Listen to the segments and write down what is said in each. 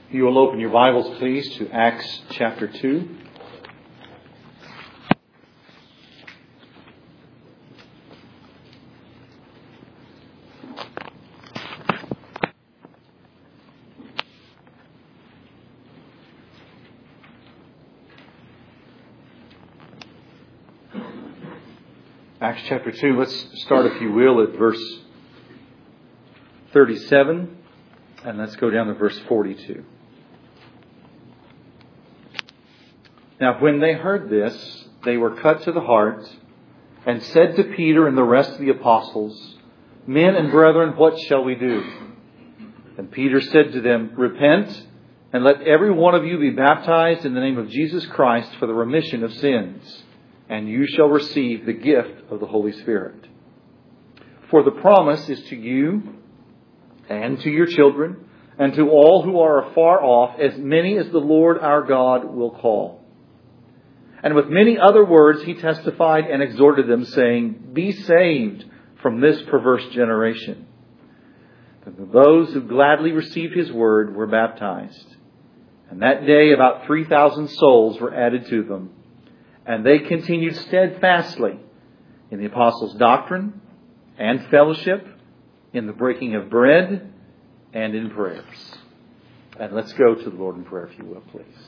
You will open your Bibles, please, to Acts chapter 2. Acts chapter 2, let's start, if you will, at verse 37, and let's go down to verse 42. Now, when they heard this, they were cut to the heart and said to Peter and the rest of the apostles, "Men and brethren, what shall we do?" And Peter said to them, "Repent, and let every one of you be baptized in the name of Jesus Christ for the remission of sins, and you shall receive the gift of the Holy Spirit. For the promise is to you and to your children, and to all who are afar off, as many as the Lord our God will call." And with many other words he testified and exhorted them, saying, "Be saved from this perverse generation." And those who gladly received his word were baptized. And that day about 3,000 souls were added to them. And they continued steadfastly in the apostles' doctrine and fellowship, in the breaking of bread, and in prayers. And let's go to the Lord in prayer, if you will, please.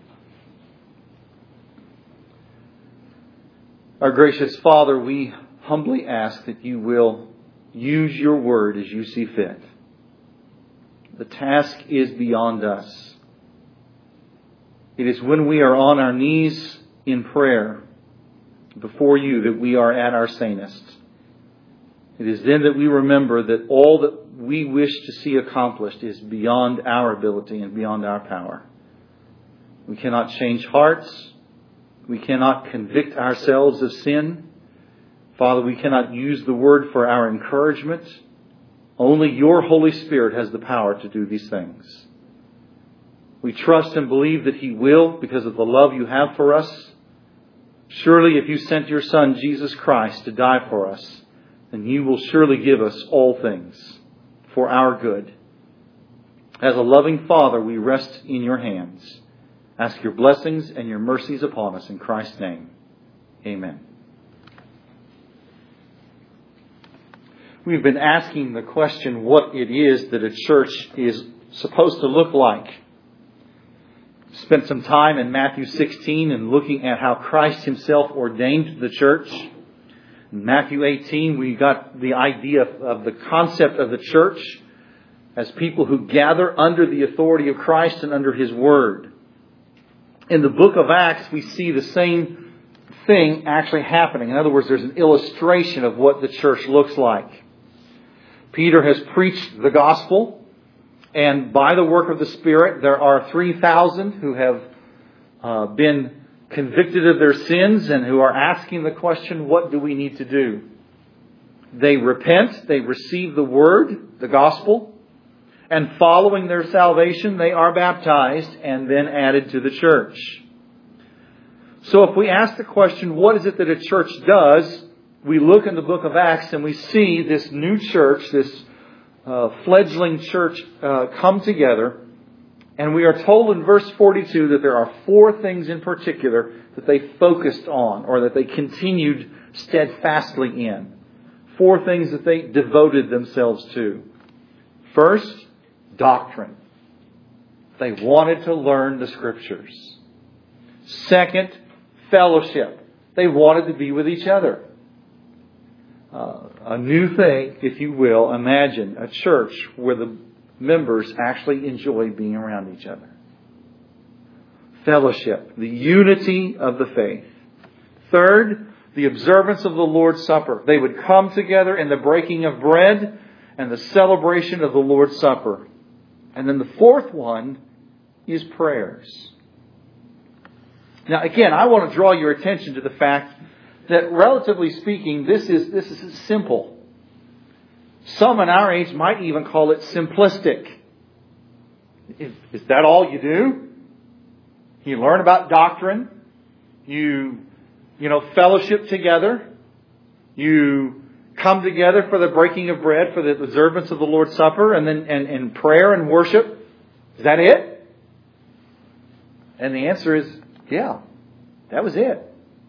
Our gracious Father, we humbly ask that you will use your word as you see fit. The task is beyond us. It is when we are on our knees in prayer before you that we are at our sanest. It is then that we remember that all that we wish to see accomplished is beyond our ability and beyond our power. We cannot change hearts. We cannot convict ourselves of sin. Father, we cannot use the word for our encouragement. Only your Holy Spirit has the power to do these things. We trust and believe that he will, because of the love you have for us. Surely if you sent your Son, Jesus Christ, to die for us, then you will surely give us all things for our good. As a loving Father, we rest in your hands. Ask your blessings and your mercies upon us in Christ's name. Amen. We've been asking the question what it is that a church is supposed to look like. Spent some time in Matthew 16 and looking at how Christ himself ordained the church. In Matthew 18, we got the idea of the concept of the church as people who gather under the authority of Christ and under his word. In the book of Acts, we see the same thing actually happening. In other words, there's an illustration of what the church looks like. Peter has preached the gospel. And by the work of the Spirit, there are 3,000 who have been convicted of their sins and who are asking the question, what do we need to do? They repent, they receive the word, the gospel, and following their salvation, they are baptized and then added to the church. So if we ask the question, what is it that a church does? We look in the book of Acts and we see this new church, this fledgling church come together, and we are told in verse 42 that there are 4 things in particular that they focused on, or that they continued steadfastly in. 4 things that they devoted themselves to. First, doctrine. They wanted to learn the Scriptures. Second, fellowship. They wanted to be with each other. A new thing, if you will, imagine a church where the members actually enjoy being around each other. Fellowship, the unity of the faith. Third, the observance of the Lord's Supper. They would come together in the breaking of bread and the celebration of the Lord's Supper. And then the fourth one is prayers. Now again, I want to draw your attention to the fact that relatively speaking, this is simple. Some in our age might even call it simplistic. Is that all you do? You learn about doctrine. You fellowship together. You come together for the breaking of bread, for the observance of the Lord's Supper, and then and prayer and worship. Is that it? And the answer is, yeah, that was it.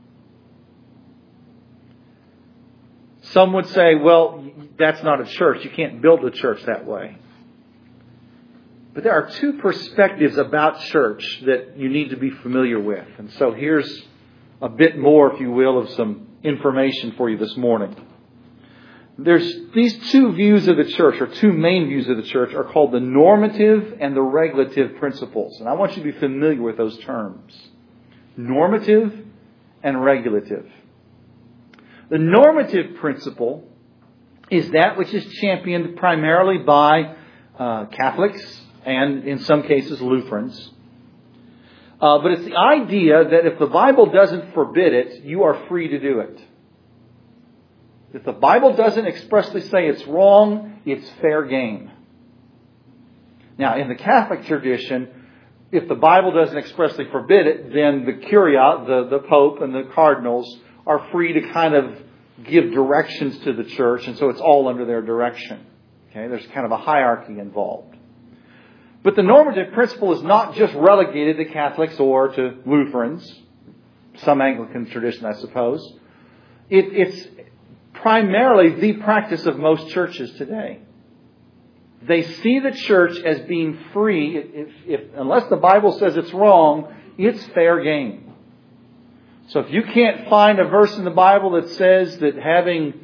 Some would say, well, that's not a church. You can't build a church that way. But there are two perspectives about church that you need to be familiar with. And so here's a bit more, if you will, of some information for you this morning. There's these two views of the church, or two main views of the church, are called the normative and the regulative principles. And I want you to be familiar with those terms. Normative and regulative. The normative principle is that which is championed primarily by Catholics and, in some cases, Lutherans. But it's the idea that if the Bible doesn't forbid it, you are free to do it. If the Bible doesn't expressly say it's wrong, it's fair game. Now, in the Catholic tradition, if the Bible doesn't expressly forbid it, then the Curia, the Pope and the Cardinals, are free to kind of give directions to the church, and so it's all under their direction. Okay, there's kind of a hierarchy involved. But the normative principle is not just relegated to Catholics or to Lutherans, some Anglican tradition, I suppose. It's primarily the practice of most churches today. They see the church as being free. Unless the Bible says it's wrong, it's fair game. So if you can't find a verse in the Bible that says that having,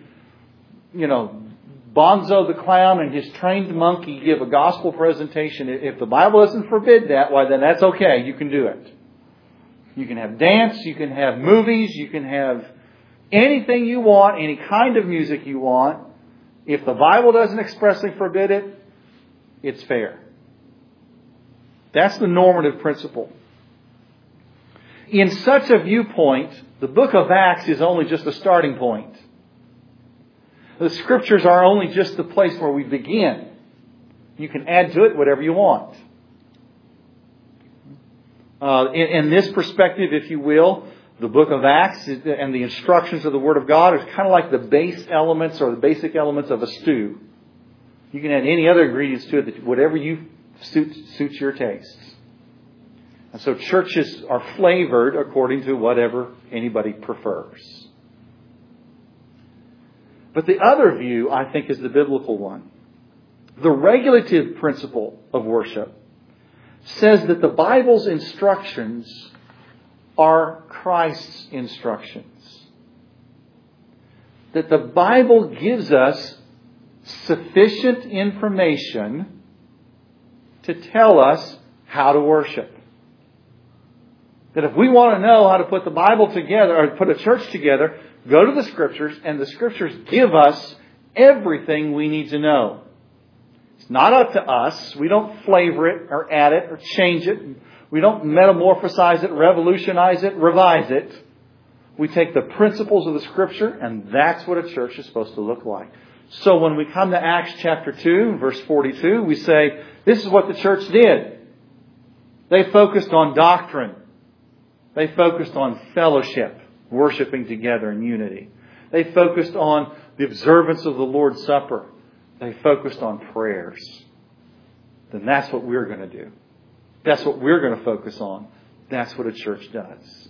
Bonzo the clown and his trained monkey give a gospel presentation, if the Bible doesn't forbid that, why then that's okay. You can do it. You can have dance, you can have movies, you can have anything you want, any kind of music you want. If the Bible doesn't expressly forbid it, it's fair. That's the normative principle. In such a viewpoint, the book of Acts is only just a starting point. The Scriptures are only just the place where we begin. You can add to it whatever you want. In this perspective, if you will, the book of Acts and the instructions of the Word of God is kind of like the base elements or the basic elements of a stew. You can add any other ingredients to it, whatever suits your tastes. And so churches are flavored according to whatever anybody prefers. But the other view, I think, is the biblical one. The regulative principle of worship says that the Bible's instructions are Christ's instructions. That the Bible gives us sufficient information to tell us how to worship. That if we want to know how to put the Bible together, or put a church together, go to the Scriptures, and the Scriptures give us everything we need to know. It's not up to us. We don't flavor it, or add it, or change it. We don't metamorphosize it, revolutionize it, revise it. We take the principles of the Scripture, and that's what a church is supposed to look like. So when we come to Acts chapter 2, verse 42, we say, this is what the church did. They focused on doctrine. They focused on fellowship, worshiping together in unity. They focused on the observance of the Lord's Supper. They focused on prayers. Then that's what we're going to do. That's what we're going to focus on. That's what a church does.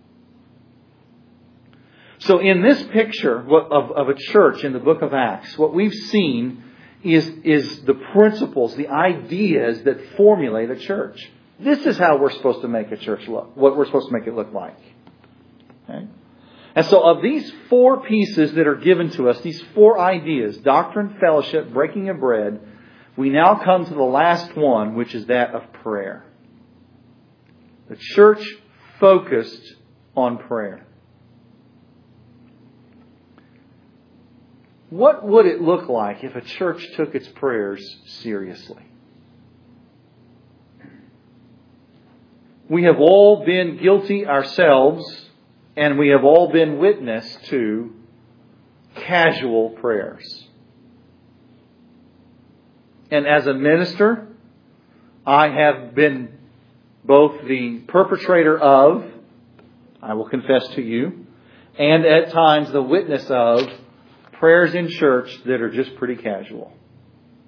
So in this picture of a church in the book of Acts, what we've seen is the principles, the ideas that formulate a church. This is how we're supposed to make a church look, what we're supposed to make it look like. Okay? And so of these four pieces that are given to us, these four ideas, doctrine, fellowship, breaking of bread, we now come to the last one, which is that of prayer. The church focused on prayer. What would it look like if a church took its prayers seriously? We have all been guilty ourselves, and we have all been witness to casual prayers. And as a minister, I have been both the perpetrator of, I will confess to you, and at times the witness of prayers in church that are just pretty casual.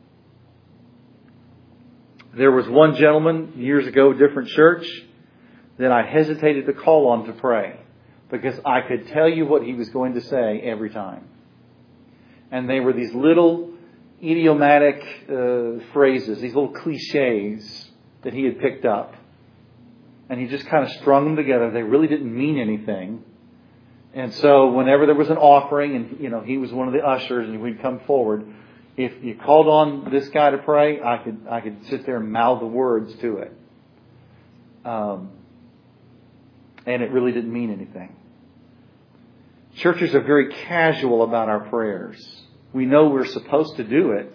There was one gentleman years ago, a different church, that I hesitated to call on to pray because I could tell you what he was going to say every time. And they were these little idiomatic phrases, these little cliches that he had picked up. And he just kind of strung them together. They really didn't mean anything. And so whenever there was an offering, and he was one of the ushers and we'd come forward, if you called on this guy to pray, I could sit there and mouth the words to it. And it really didn't mean anything. Churches are very casual about our prayers. We know we're supposed to do it.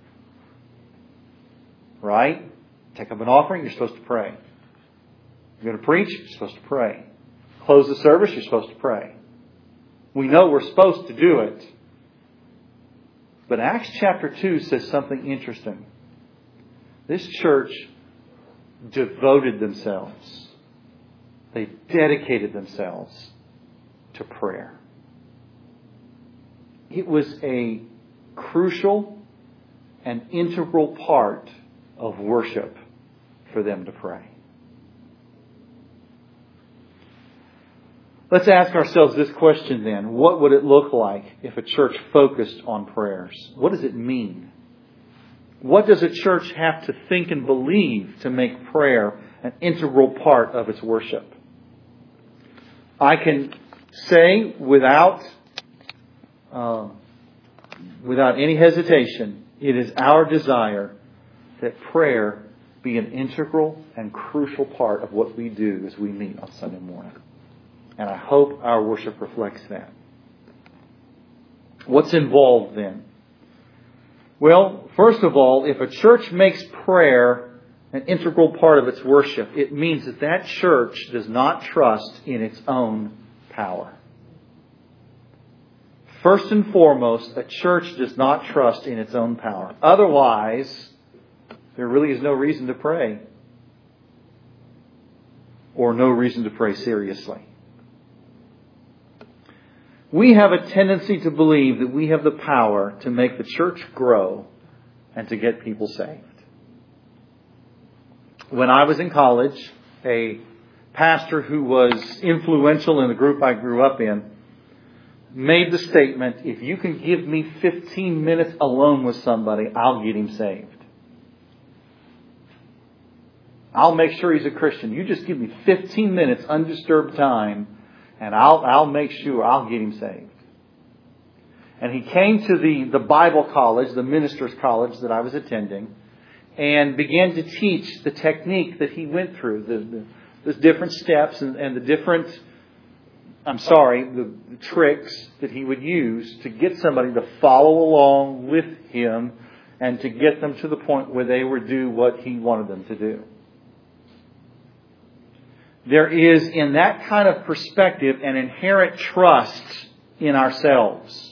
Right? Take up an offering, you're supposed to pray. You're going to preach, you're supposed to pray. Close the service, you're supposed to pray. We know we're supposed to do it. But Acts chapter 2 says something interesting. This church devoted themselves. They dedicated themselves to prayer. It was a crucial and integral part of worship for them to pray. Let's ask ourselves this question then. What would it look like if a church focused on prayers? What does it mean? What does a church have to think and believe to make prayer an integral part of its worship? I can say without any hesitation, it is our desire that prayer be an integral and crucial part of what we do as we meet on Sunday morning. And I hope our worship reflects that. What's involved then? Well, first of all, if a church makes prayer an integral part of its worship, it means that that church does not trust in its own power. First and foremost, a church does not trust in its own power. Otherwise, there really is no reason to pray. Or no reason to pray seriously. We have a tendency to believe that we have the power to make the church grow and to get people saved. When I was in college, a pastor who was influential in the group I grew up in made the statement, if you can give me 15 minutes alone with somebody, I'll get him saved. I'll make sure he's a Christian. You just give me 15 minutes undisturbed time and I'll make sure I'll get him saved. And he came to the Bible college, the minister's college that I was attending, and began to teach the technique that he went through, the different steps and the different, the tricks that he would use to get somebody to follow along with him and to get them to the point where they would do what he wanted them to do. There is, in that kind of perspective, an inherent trust in ourselves.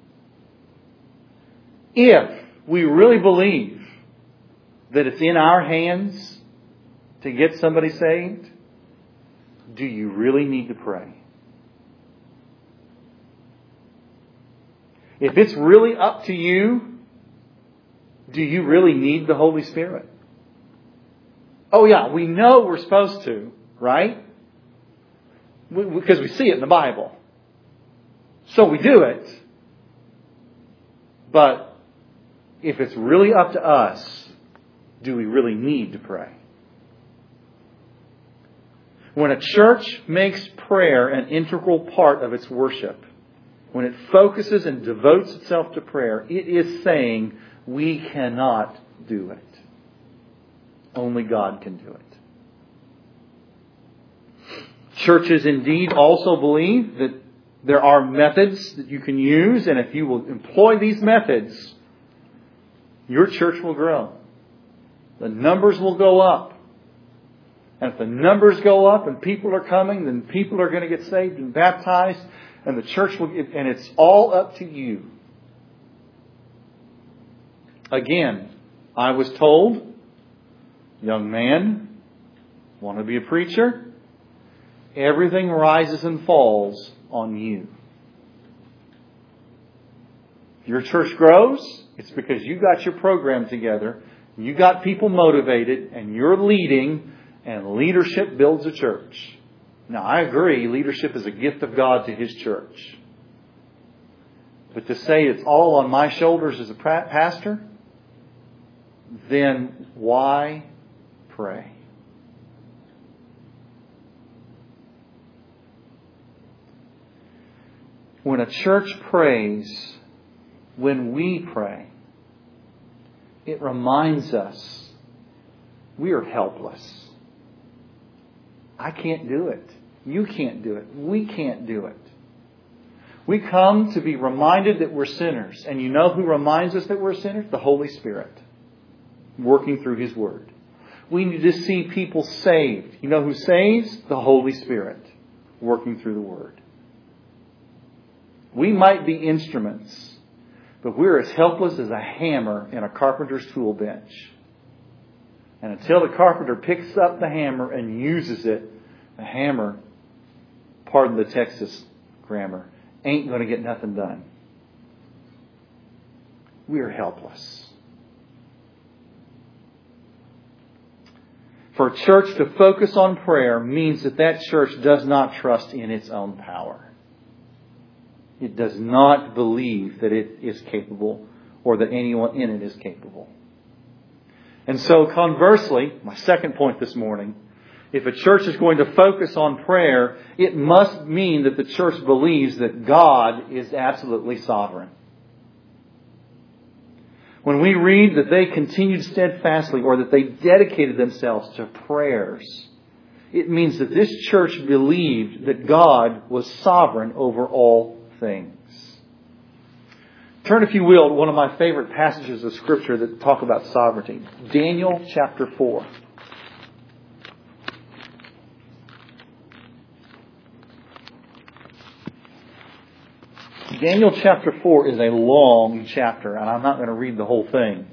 If we really believe that it's in our hands to get somebody saved, do you really need to pray? If it's really up to you, do you really need the Holy Spirit? Oh yeah, we know we're supposed to. Right? Because we see it in the Bible. So we do it. But if it's really up to us, do we really need to pray? When a church makes prayer an integral part of its worship, when it focuses and devotes itself to prayer, it is saying we cannot do it. Only God can do it. Churches indeed also believe that there are methods that you can use, and if you will employ these methods, your church will grow. The numbers will go up. And if the numbers go up and people are coming, then people are going to get saved and baptized, and the church will get, and it's all up to you. Again, I was told, young man, want to be a preacher? Everything rises and falls on you. If your church grows, it's because you got your program together, you got people motivated, and you're leading, And leadership builds a church. Now, I agree, leadership is a gift of God to His church. But to say it's all on my shoulders as a pastor, then why pray? When a church prays, when we pray, it reminds us we are helpless. I can't do it. You can't do it. We can't do it. We come to be reminded that we're sinners. And you know who reminds us that we're sinners? The Holy Spirit, working through His Word. We need to see people saved. You know who saves? The Holy Spirit, working through the Word. We might be instruments, but we're as helpless as a hammer in a carpenter's tool bench. And until the carpenter picks up the hammer and uses it, the hammer, pardon the Texas grammar, ain't going to get nothing done. We are helpless. For a church to focus on prayer means that church does not trust in its own power. It does not believe that it is capable or that anyone in it is capable. And so conversely, my second point this morning, if a church is going to focus on prayer, it must mean that the church believes that God is absolutely sovereign. When we read that they continued steadfastly or that they dedicated themselves to prayers, it means that this church believed that God was sovereign over all things. Turn, if you will, to one of my favorite passages of Scripture that talk about sovereignty. Daniel chapter 4. Daniel chapter 4 is a long chapter, and I'm not going to read the whole thing.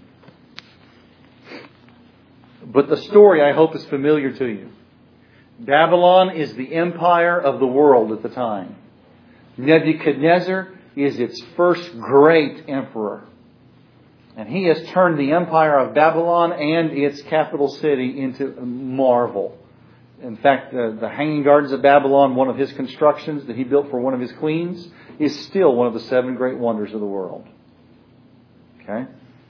But the story, I hope, is familiar to you. Babylon is the empire of the world at the time. Nebuchadnezzar is its first great emperor. And he has turned the empire of Babylon and its capital city into a marvel. In fact, the Hanging Gardens of Babylon, one of his constructions that he built for one of his queens, is still one of the 7 great wonders of the world. Okay?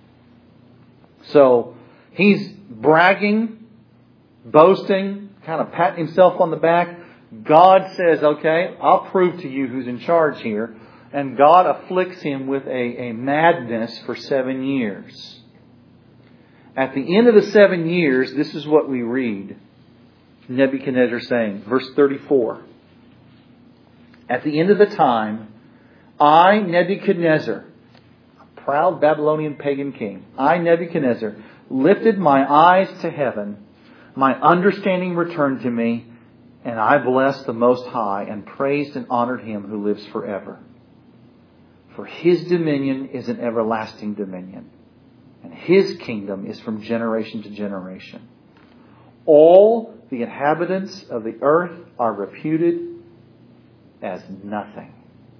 So, he's bragging, boasting, kind of patting himself on the back. God says, okay, I'll prove to you who's in charge here. And God afflicts him with a madness for 7 years. At the end of the 7 years, this is what we read. Nebuchadnezzar saying, verse 34. At the end of the time, I, Nebuchadnezzar, a proud Babylonian pagan king, I, Nebuchadnezzar, lifted my eyes to heaven. My understanding returned to me, and I blessed the Most High and praised and honored Him who lives forever. For His dominion is an everlasting dominion, and His kingdom is from generation to generation. All the inhabitants of the earth are reputed as nothing.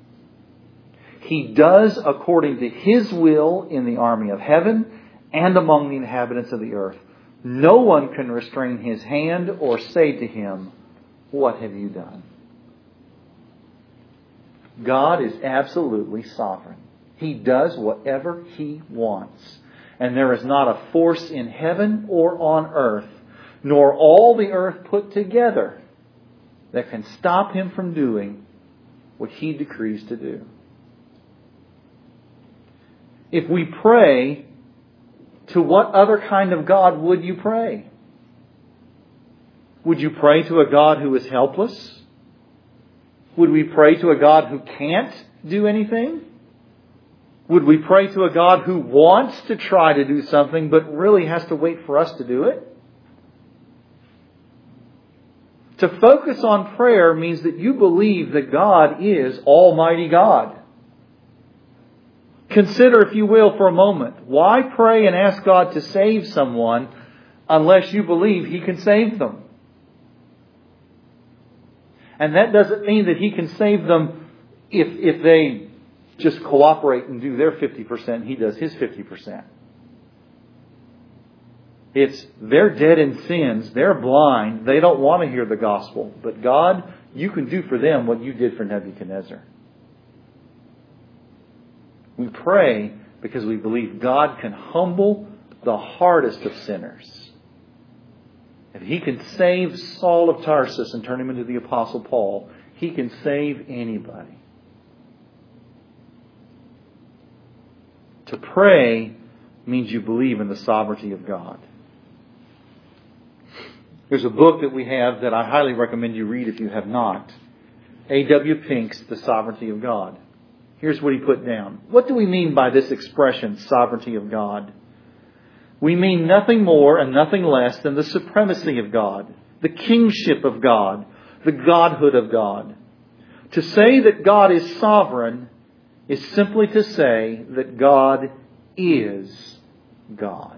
He does according to His will in the army of heaven and among the inhabitants of the earth. No one can restrain His hand or say to Him, what have you done? God is absolutely sovereign. He does whatever He wants. And there is not a force in heaven or on earth, nor all the earth put together, that can stop Him from doing what He decrees to do. If we pray, to what other kind of God would you pray? Would you pray to a God who is helpless? Would we pray to a God who can't do anything? Would we pray to a God who wants to try to do something but really has to wait for us to do it? To focus on prayer means that you believe that God is Almighty God. Consider, if you will, for a moment, why pray and ask God to save someone unless you believe He can save them? And that doesn't mean that He can save them if they just cooperate and do their 50%, He does His 50%. They're dead in sins. They're blind. They don't want to hear the gospel. But God, you can do for them what you did for Nebuchadnezzar. We pray because we believe God can humble the hardest of sinners. If He can save Saul of Tarsus and turn him into the Apostle Paul, He can save anybody. To pray means you believe in the sovereignty of God. There's a book that we have that I highly recommend you read if you have not. A.W. Pink's The Sovereignty of God. Here's what he put down. What do we mean by this expression, sovereignty of God? We mean nothing more and nothing less than the supremacy of God, the kingship of God, the godhood of God. To say that God is sovereign is simply to say that God is God.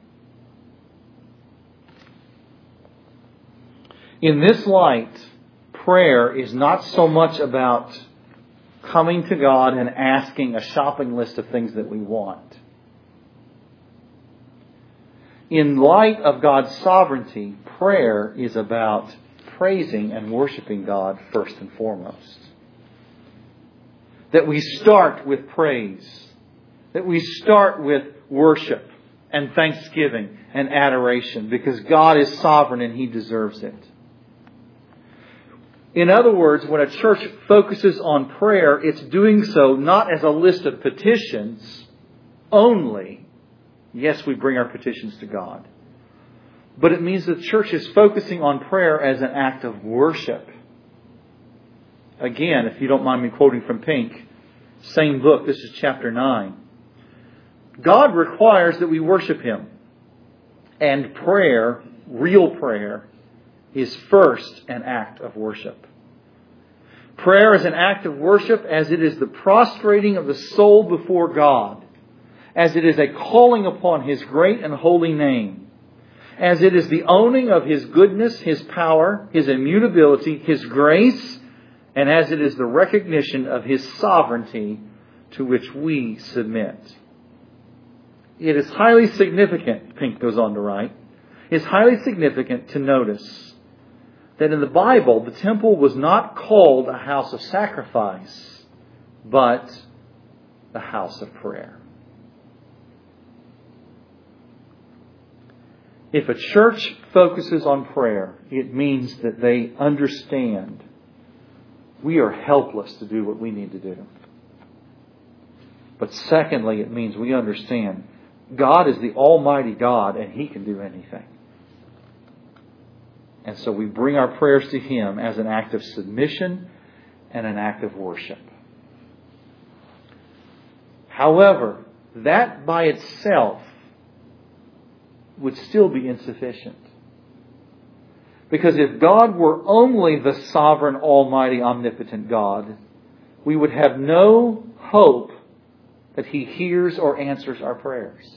In this light, prayer is not so much about coming to God and asking a shopping list of things that we want. In light of God's sovereignty, prayer is about praising and worshiping God first and foremost. That we start with praise. That we start with worship and thanksgiving and adoration because God is sovereign and He deserves it. In other words, when a church focuses on prayer, it's doing so not as a list of petitions only. Yes, we bring our petitions to God. But it means the church is focusing on prayer as an act of worship. Again, if you don't mind me quoting from Pink, same book, this is chapter 9. God requires that we worship Him. And prayer, real prayer, is first an act of worship. Prayer is an act of worship as it is the prostrating of the soul before God, as it is a calling upon His great and holy name, as it is the owning of His goodness, His power, His immutability, His grace, and as it is the recognition of His sovereignty to which we submit. It is highly significant, Pink goes on to write, it's highly significant to notice that in the Bible, the temple was not called a house of sacrifice, but the house of prayer. If a church focuses on prayer, it means that they understand we are helpless to do what we need to do. But secondly, it means we understand God is the Almighty God and He can do anything. And so we bring our prayers to Him as an act of submission and an act of worship. However, that by itself would still be insufficient. Because if God were only the sovereign, almighty, omnipotent God, we would have no hope that He hears or answers our prayers.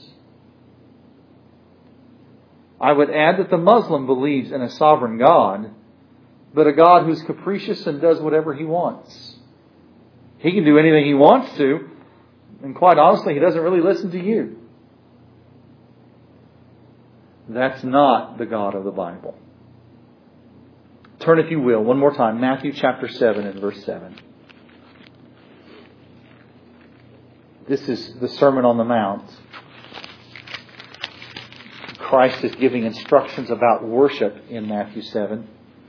I would add that the Muslim believes in a sovereign God, but a God who's capricious and does whatever He wants. He can do anything He wants to, and quite honestly, He doesn't really listen to you. That's not the God of the Bible. Turn, if you will, one more time, Matthew chapter 7 and verse 7. This is the Sermon on the Mount. Christ is giving instructions about worship in Matthew 7.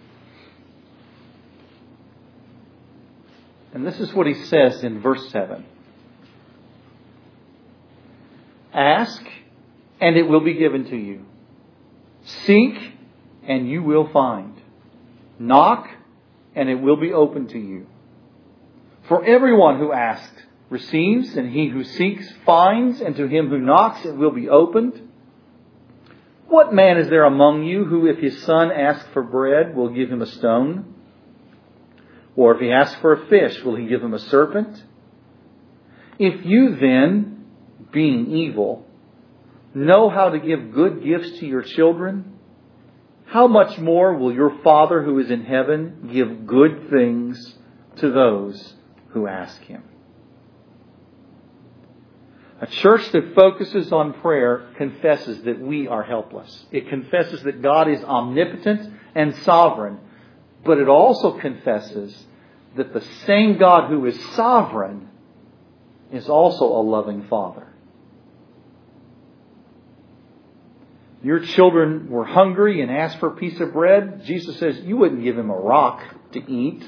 And this is what He says in verse 7. Ask, and it will be given to you. Seek, and you will find. Knock, and it will be opened to you. For everyone who asks receives, and he who seeks finds, and to him who knocks it will be opened. What man is there among you who, if his son asks for bread, will give him a stone? Or if he asks for a fish, will he give him a serpent? If you then, being evil, know how to give good gifts to your children, how much more will your Father who is in heaven give good things to those who ask Him? A church that focuses on prayer confesses that we are helpless. It confesses that God is omnipotent and sovereign. But it also confesses that the same God who is sovereign is also a loving Father. Your children were hungry and asked for a piece of bread. Jesus says you wouldn't give him a rock to eat.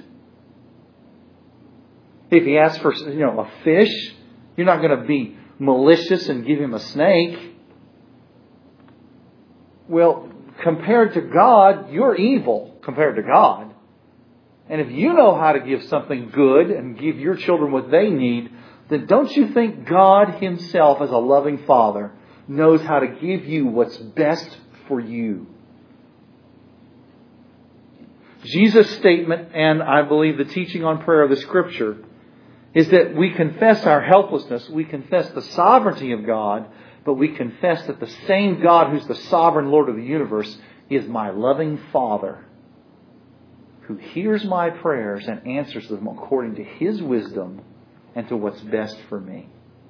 If he asked for a fish, you're not going to be malicious and give him a snake. Well, compared to God, you're evil compared to God. And if you know how to give something good and give your children what they need, then don't you think God Himself, as a loving Father, knows how to give you what's best for you? Jesus' statement, and I believe the teaching on prayer of the Scripture, is that we confess our helplessness, we confess the sovereignty of God, but we confess that the same God who's the sovereign Lord of the universe is my loving Father, who hears my prayers and answers them according to His wisdom and to what's best for me.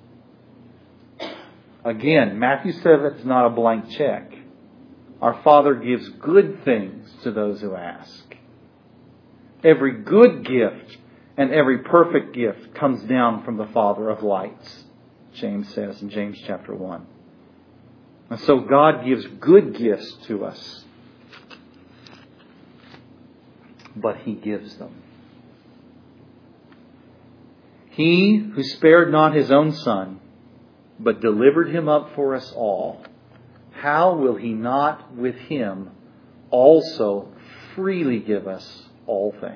Again, Matthew 7 is not a blank check. Our Father gives good things to those who ask. Every good gift and every perfect gift comes down from the Father of lights, James says in James chapter 1. And so God gives good gifts to us, but He gives them. He who spared not His own Son, but delivered Him up for us all, how will He not with Him also freely give us all things?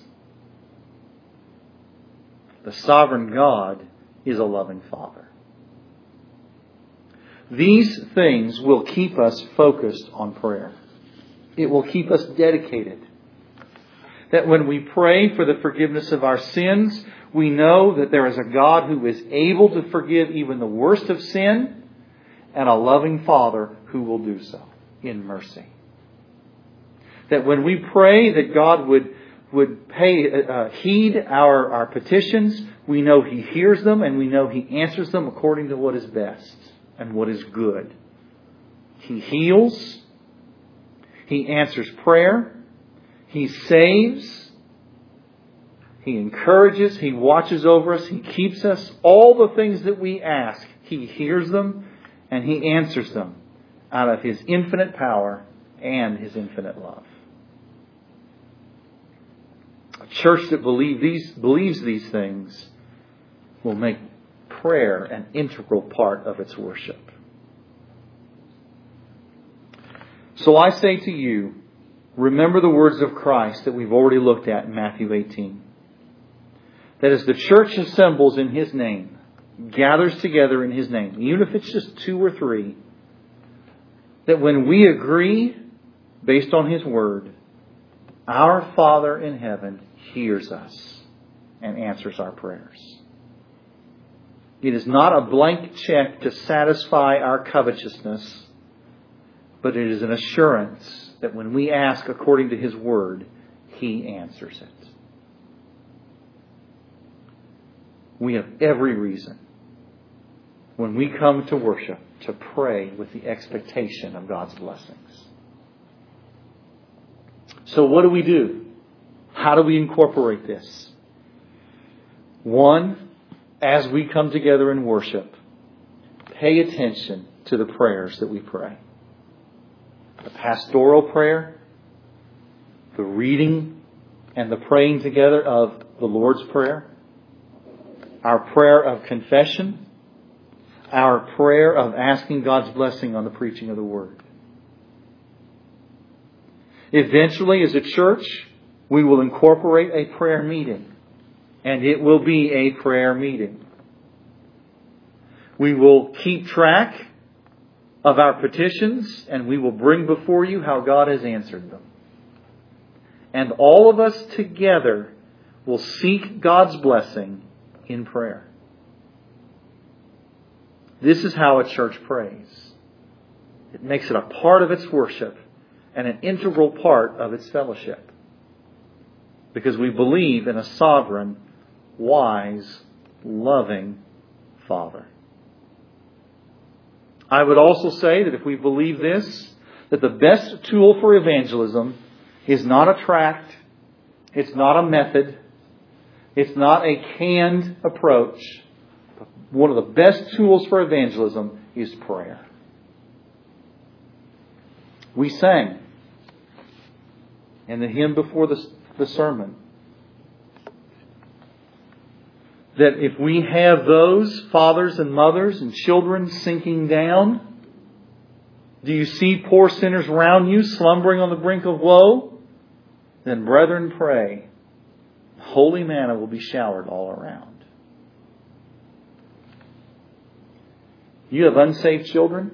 The sovereign God is a loving Father. These things will keep us focused on prayer. It will keep us dedicated. That when we pray for the forgiveness of our sins, we know that there is a God who is able to forgive even the worst of sin, and a loving Father who will do so in mercy. That when we pray that God would heed our petitions, we know He hears them and we know He answers them according to what is best and what is good. He heals. He answers prayer. He saves. He encourages. He watches over us. He keeps us. All the things that we ask, He hears them and He answers them out of His infinite power and His infinite love. A church that believes these things will make prayer an integral part of its worship. So I say to you, remember the words of Christ that we've already looked at in Matthew 18. That as the church assembles in His name, gathers together in His name, even if it's just 2 or 3, that when we agree based on His Word, our Father in heaven hears us and answers our prayers. It is not a blank check to satisfy our covetousness, but it is an assurance that when we ask according to His Word, He answers it. We have every reason, when we come to worship, to pray with the expectation of God's blessings. So what do? How do we incorporate this? 1, as we come together in worship, pay attention to the prayers that we pray. The pastoral prayer, the reading and the praying together of the Lord's Prayer, our prayer of confession, our prayer of asking God's blessing on the preaching of the Word. Eventually, as a church, we will incorporate a prayer meeting, and it will be a prayer meeting. We will keep track of our petitions, and we will bring before you how God has answered them. And all of us together will seek God's blessing in prayer. This is how a church prays. It makes it a part of its worship and an integral part of its fellowship. Because we believe in a sovereign, wise, loving Father. I would also say that if we believe this, that the best tool for evangelism is not a tract, it's not a method, it's not a canned approach. One of the best tools for evangelism is prayer. We sang in the hymn before the sermon that if we have those fathers and mothers and children sinking down, do you see poor sinners around you slumbering on the brink of woe? Then, brethren, pray. Holy manna will be showered all around. You have unsaved children?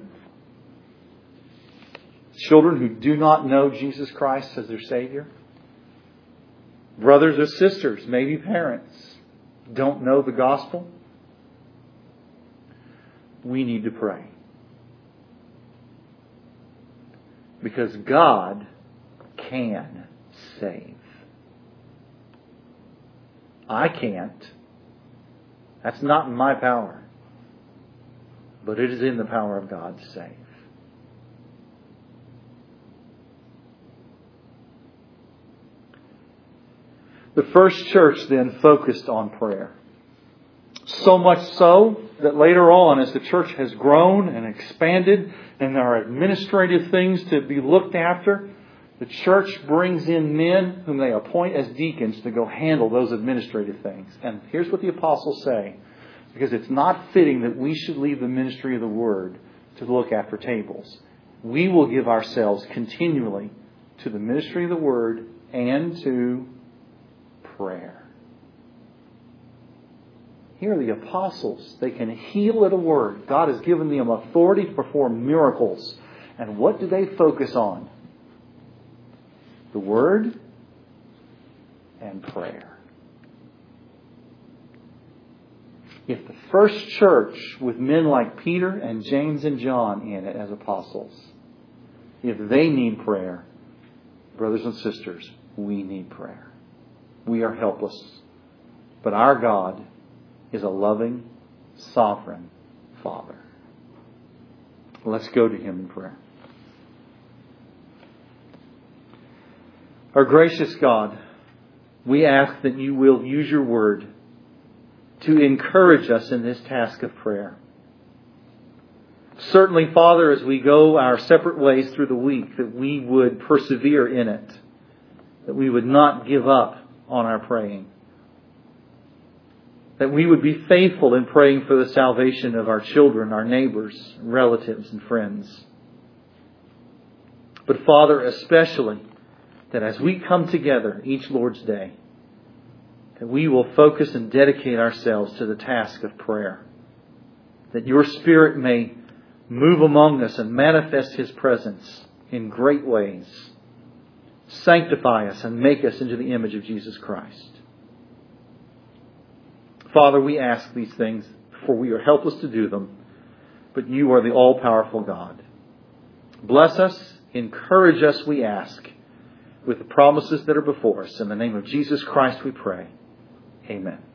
Children who do not know Jesus Christ as their Savior? Brothers or sisters, maybe parents, don't know the gospel? We need to pray. Because God can save. I can't. That's not in my power. But it is in the power of God to save. The first church then focused on prayer. So much so that later on, as the church has grown and expanded and there are administrative things to be looked after, the church brings in men whom they appoint as deacons to go handle those administrative things. And here's what the apostles say. Because it's not fitting that we should leave the ministry of the Word to look after tables. We will give ourselves continually to the ministry of the Word and to prayer. Here are the apostles. They can heal at a word. God has given them authority to perform miracles. And what do they focus on? The Word and prayer. If the first church with men like Peter and James and John in it as apostles, if they need prayer, brothers and sisters, we need prayer. We are helpless. But our God is a loving, sovereign Father. Let's go to Him in prayer. Our gracious God, we ask that You will use Your Word to encourage us in this task of prayer. Certainly, Father, as we go our separate ways through the week, that we would persevere in it. That we would not give up on our praying. That we would be faithful in praying for the salvation of our children, our neighbors, relatives, and friends. But Father, especially, that as we come together each Lord's Day, that we will focus and dedicate ourselves to the task of prayer. That Your Spirit may move among us and manifest His presence in great ways. Sanctify us and make us into the image of Jesus Christ. Father, we ask these things, for we are helpless to do them, but You are the all-powerful God. Bless us, encourage us, we ask, with the promises that are before us. In the name of Jesus Christ we pray. Amen.